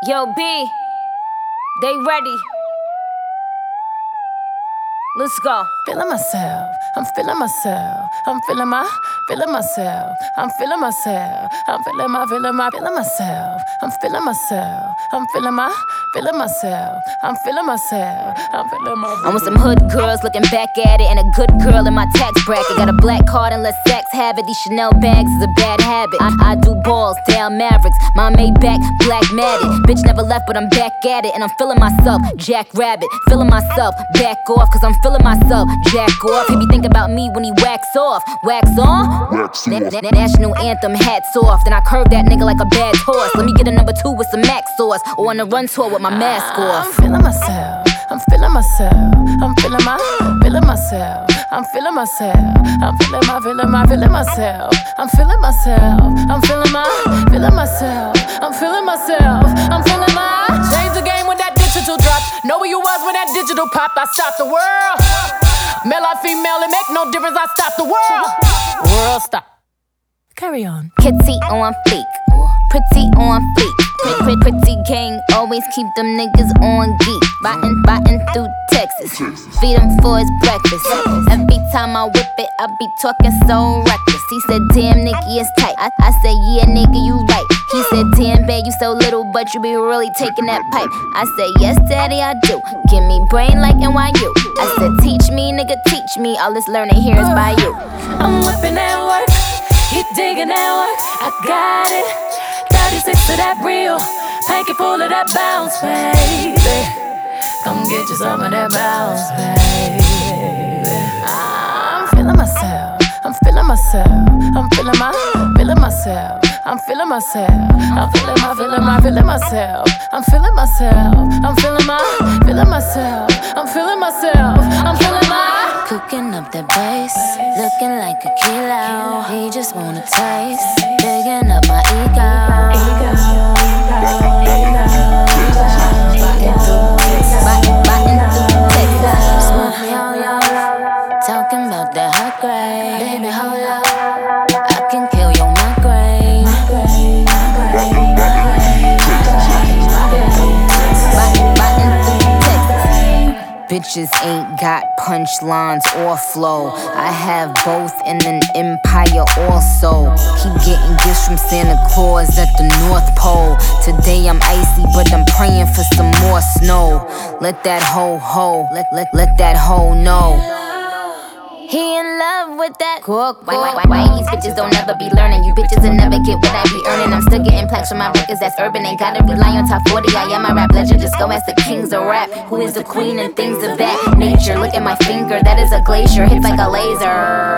Yo, B, they ready. Let's go. Feeling myself, I'm feeling myself, I'm feeling myself, I'm feeling myself, I'm feeling myself, I'm feeling myself, I'm feeling myself, I'm feeling myself, I'm feeling myself. I'm with some hood girls looking back at it, and a good girl in my tax bracket. Got a black card and let sex have it. These Chanel bags is a bad habit. I do balls, down Mavericks, my Maybach, black matted. Bitch never left, but I'm back at it, and I'm feeling myself, Jack Rabbit. Feeling myself, back off, cause I'm feeling myself, jack off. He be thinking about me when he wax off. Wax on? Wax off. National anthem, hats off. Then I curve that nigga like a bad horse. Let me get a number 2 with some Mac sauce, or on a run tour with my mask off. I'm feeling myself, I'm feeling myself, I'm feeling myself, I'm feeling myself, I'm feeling myself, I'm feeling myself, I'm feeling myself, I'm feeling myself, I'm feeling my. Change the game when that digital dropped. Know where you was when that digital popped. I stopped the world. Male or female, it make no difference. I stopped the world. World stop. Carry on. Kitty on fleek, pretty on fleek. Pretty gang, always keep them niggas on geek. Biting through Texas, feed him for his breakfast. Every time I whip it, I be talking so reckless. He said, damn, Nicky, it's tight. I said, yeah, nigga, you right. He said, damn, babe, you so little, but you be really taking that pipe. I said, yes, daddy, I do. Give me brain like NYU. I said, teach me, nigga, teach me. All this learning here is by you. I'm whipping that work, he digging that work. I got it. 36 to that real, hanky full of that bounce, baby. Come get you some of that bounce, baby. I'm feeling myself, I'm feeling myself, I'm feeling myself, I'm feeling myself, I'm feeling myself, I'm feeling myself, I'm feeling myself, I'm feeling myself, I'm feeling my. Cooking up that bass, looking like a kilo. He just wanna taste, digging up my ego. Talking about that hot grade, baby, hold up. I can kill your migraine. Bitches ain't got punchlines or flow. I have both in an empire also. Keep getting gifts from Santa Claus at the North Pole. Today I'm icy, but I'm praying for some more snow. Let that hoe, let that hoe know. He in love with that cook. Why these bitches don't ever be learning? You bitches will never get what I be earning. I'm still getting plaques from my records, that's urban. Ain't gotta rely on top 40, I am my rap legend. Just go ask the kings of rap, who is the queen and things of that nature. Look at my finger, that is a glacier, hits like a laser.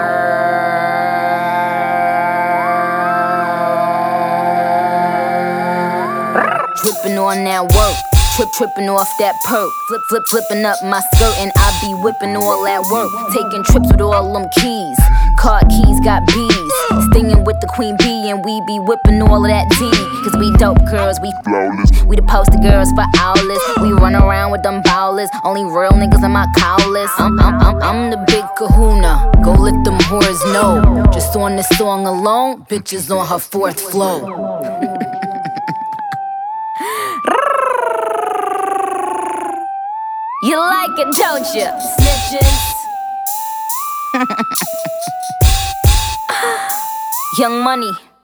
Dripping on that work, tripping off that perk. Flipping up my skirt, and I be whipping all that work. Taking trips with all them keys. Car keys got bees. Stinging with the queen bee, and we be whipping all of that D. Cause we dope girls, we flawless. We the poster girls for owlets. We run around with them bowlers. Only real niggas in my cowlers. I'm the big kahuna. Go let them whores know. Just on this song alone, bitches on her 4th flow. You like it, don't you? Snitches. Young Money.